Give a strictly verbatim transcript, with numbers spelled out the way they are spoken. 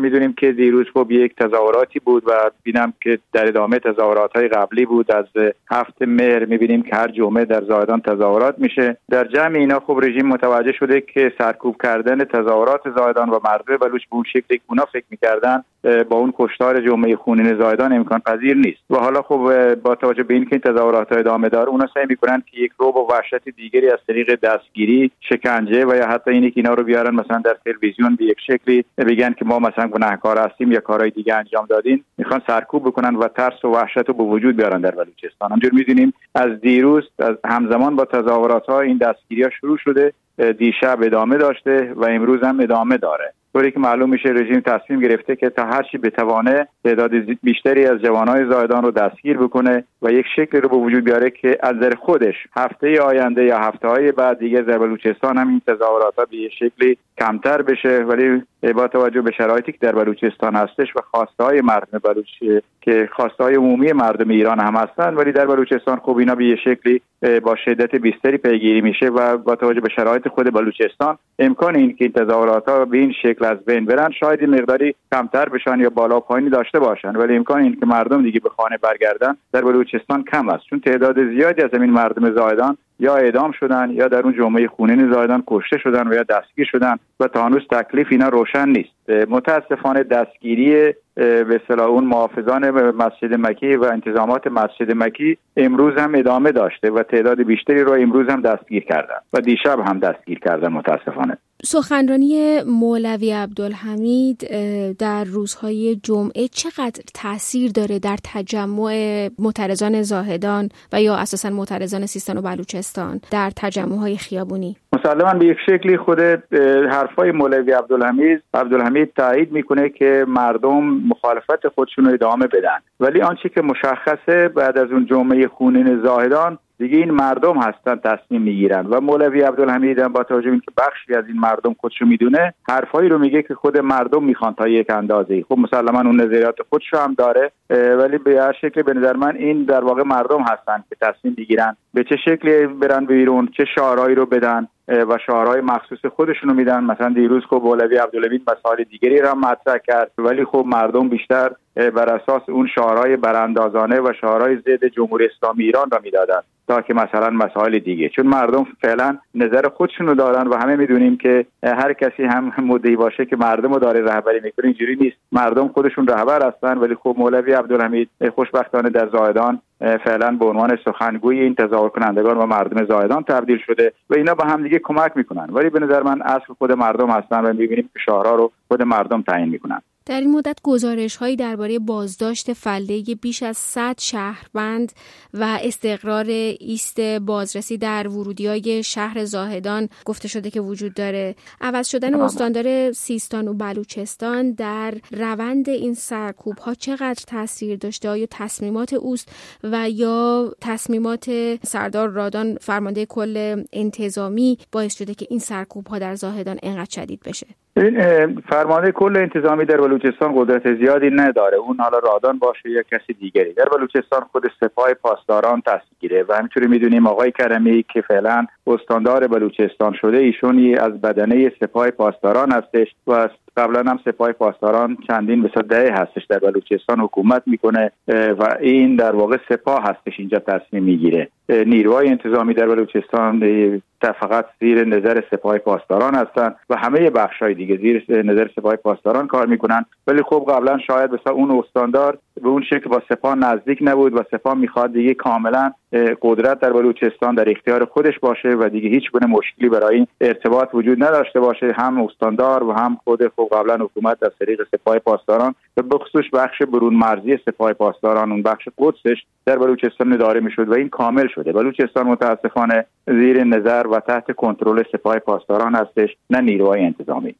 میدونیم که دیروز خب یک تظاهراتی بود و ببینم که در ادامه تظاهرات‌های قبلی بود. از هفته مهر میبینیم که هر جمعه در زاهدان تظاهرات میشه. در جمع اینا خب رژیم متوجه شده که سرکوب کردن تظاهرات زاهدان و مردم بلوچ به اون شکلی که اونا فکر میکردن با اون کشتار جمعه خونین زاهدان امکان پذیر نیست. و حالا خب با توجه به اینکه این تظاهرات ادامه داره، اونا سعی میکنن که یک رعب و وحشت دیگری از طریق دستگیری، شکنجه و یا حتی اینی که اینا رو بیارن مثلا در تلویزیون به یک شکلی بگن که ما مثلا گناهکار هستیم یا کارهای دیگه انجام دادین، میخوان سرکوب بکنن و ترس و وحشت رو به وجود بیارن در بلوچستان. همونجور میدونیم از دیروز از همزمان با تظاهرات‌ها این دستگیری‌ها شروع شده، دیشب ادامه داشته و امروز هم ادامه داره. طوری که معلوم میشه رژیم تصمیم گرفته که تا هر چی بتوانه تعداد بیشتری از جوانای زاهدان رو دستگیر بکنه و یک شکل رو به وجود بیاره که از نظر خودش هفته آینده یا هفته‌های بعد دیگه در بلوچستان هم این تظاهرات‌ها به یک شکلی کمتر بشه. ولی با توجه به شرایطی که در بلوچستان هستش و خواسته‌های مردم بلوچ که خواسته‌های عمومی مردم ایران هم هستن، ولی در بلوچستان خب اینا به یک شکلی با شدت بیشتری پیگیری میشه و با توجه به شرایط خود بلوچستان امکان این که این تظاهرات‌ها به این شکل از بین برن شاید مقداری کمتر بشن یا بالا پایینی داشته باشن، ولی امکان این که مردم دیگه به خانه برگردن در بلوچستان کم است، چون تعداد زیادی از این مردم زاهدان یا اعدام شدن یا در اون جمعه خونین زاهدان کشته شدن و یا دستگیر شدن و تا هنوز تکلیف اینا روشن نیست. متاسفانه دستگیری به اصطلاح اون محافظان مسجد مکی و انتظامات مسجد مکی امروز هم ادامه داشته و تعداد بیشتری رو امروز هم دستگیر کردن و دیشب هم دستگیر کردن متاسفانه. سخنرانی مولوی عبدالحمید در روزهای جمعه چقدر تأثیر داره در تجمع معترضان زاهدان و یا اساساً معترضان سیستان و بلوچستان در تجمع‌های خیابونی؟ مسلماً به یک شکلی خود حرفای مولوی عبدالحمید عبدالحمید تایید میکنه که مردم مخالفت خودشون رو ادامه بدن، ولی آنچه که مشخصه بعد از اون جمعه خونین زاهدان دیگه این مردم هستن تصمیم میگیرن و مولوی عبدالحمید هم با توجه به اینکه بخشی از این مردم خودشو میدونه حرفایی رو میگه که خود مردم میخوان تا یک اندازه‌ای. خب مسلماً اون نظریات خودشو هم داره، ولی به هر شکلی به نظر من این در واقع مردم هستن که تصمیم میگیرن به چه شکلی برن بیرون، چه شعارهایی رو بدن و شعارهای مخصوص خودشون رو میدن. مثلا دیروز خب مولوی عبدالحمید مسائل دیگری را مطرح کرد، ولی خب مردم بیشتر بر اساس اون شعارهای براندازانه و شعارهای ضد جمهوری اسلامی ایران را میدادن تا که مثلا مسائل دیگه، چون مردم فعلا نظر خودشون رو دارن و همه میدونیم که هر کسی هم مدعی باشه که مردم رو داره رهبری میکنه، اینجوری نیست. مردم خودشون رهبر هستن، ولی خب مولوی عبدالحمید خوشبختانه در زاهدان فعلا به عنوان سخنگوی این تظاهر کنندگان و مردم زاهدان تبدیل شده و اینا با هم دیگه کمک میکنن، ولی به نظر من اصل خود مردم هستن و میبینیم که شعارها رو خود مردم تعیین میکنن. در این مدت گزارش‌هایی درباره بازداشت فله بیش از صد شهروند و استقرار ایست بازرسی در ورودی‌های شهر زاهدان گفته شده که وجود داره. عوض شدن استاندار سیستان و بلوچستان در روند این سرکوب‌ها چقدر تاثیر داشته؟ آیا تصمیمات اوست و یا تصمیمات سردار رادان فرمانده کل انتظامی باعث شده که این سرکوب‌ها در زاهدان اینقدر شدید بشه؟ این فرمانده کل انتظامی در بلوچستان قدرت زیادی نداره، اون حالا رادان باشه یا کسی دیگری. در بلوچستان خود سپاه پاسداران تصدیره و همینطوری میدونیم آقای کرمی که فعلا استاندار بلوچستان شده، ایشون از بدنه سپاه پاسداران هستش و قبلا هم سپاه پاسداران چندین به صده هستش در بلوچستان حکومت میکنه و این در واقع سپاه هستش اینجا تصمیم میگیره. نیروهای انتظامی در بلوچستان فقط زیر نظر سپاه پاسداران هستن و همه بخشای دیگه زیر نظر سپاه پاسداران کار میکنن، ولی خب قبلا شاید مثلا اون استاندار به اون شکل با سپاه نزدیک نبود و سپاه میخواد دیگه کاملا قدرت در بلوچستان در اختیار خودش باشه و دیگه هیچ گونه مشکلی برای این ارتباط وجود نداشته باشه. هم استاندار و هم خود خب قبلا حکومت از طریق سپاه پاسداران و به خصوص بخش برون مرزی سپاه پاسداران اون بخش قدسش در بلوچستان اداره میشد و این کامل شده. بلوچستان متاسفانه زیر نظر و تحت کنترل سپاه پاسداران هستش، نه نیروهای انتظامی.